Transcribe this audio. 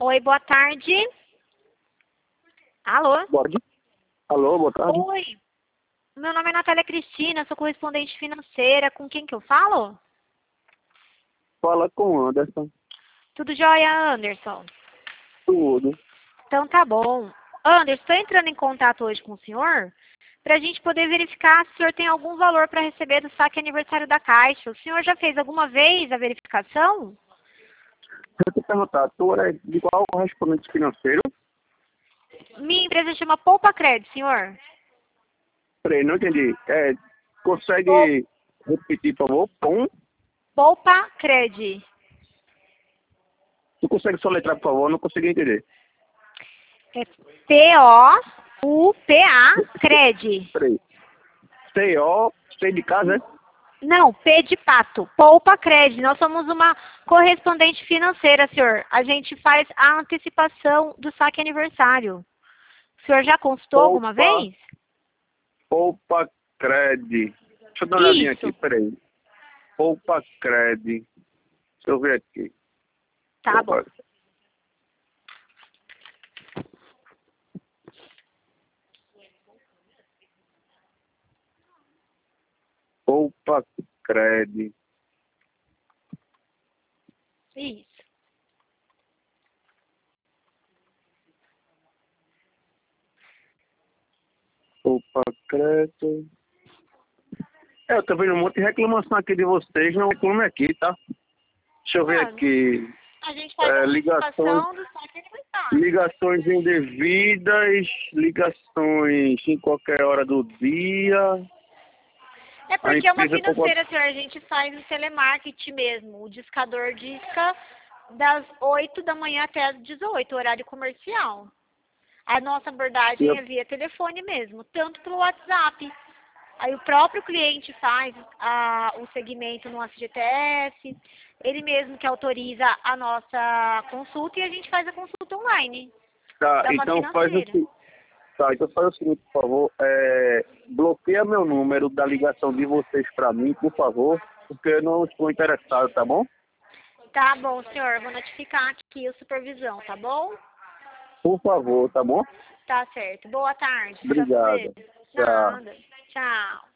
Oi, boa tarde. Alô? Pode? Alô, boa tarde. Oi, meu nome é Natália Cristina, sou correspondente financeira. Com quem que eu falo? Fala com o Anderson. Tudo jóia, Anderson? Tudo. Então tá bom. Anderson, estou entrando em contato hoje com o senhor para a gente poder verificar se o senhor tem algum valor para receber do saque aniversário da Caixa. O senhor já fez alguma vez a verificação? Deixa eu te perguntar, tu é de qual correspondente financeiro? Minha empresa chama Poupa Crédito, senhor. Peraí, não entendi. Consegue repetir, por favor? Poupa Crédito. Tu consegue soletrar, por favor? Não consegui entender. É P-O-U-P-A Crédito. Peraí. C-O, C de casa, é? Não, P de pato. Poupa Crédito. Nós somos uma correspondente financeira, senhor. A gente faz a antecipação do saque aniversário. O senhor já consultou alguma vez? Poupa Cred. Deixa eu dar uma olhadinha Isso. aqui, peraí. Poupa Cred. Deixa eu ver aqui. Tá bom. Poupa Cred. Isso. Poupa Cred. Eu tô vendo um monte de reclamação aqui de vocês, não reclame aqui, tá? Deixa eu ver aqui. A gente faz a antecipação do saque aniversário. Ligações indevidas, ligações em qualquer hora do dia. É porque é uma empresa financeira, senhor. A gente faz o telemarketing mesmo. O discador disca das 8 da manhã até as 18, horário comercial. A nossa abordagem é via telefone mesmo, tanto pelo WhatsApp. Aí o próprio cliente faz o segmento no FGTS, ele mesmo que autoriza a nossa consulta e a gente faz a consulta online. Tá, É uma então faz o financeira. seguinte. Tá, então faz o seguinte, por favor. Bloqueia meu número da ligação de vocês pra mim, por favor, porque eu não estou interessado, tá bom? Tá bom, senhor. Vou notificar aqui o supervisão, tá bom? Por favor, tá bom? Tá certo. Boa tarde pra Obrigado. você. Tchau. Nada. Tchau.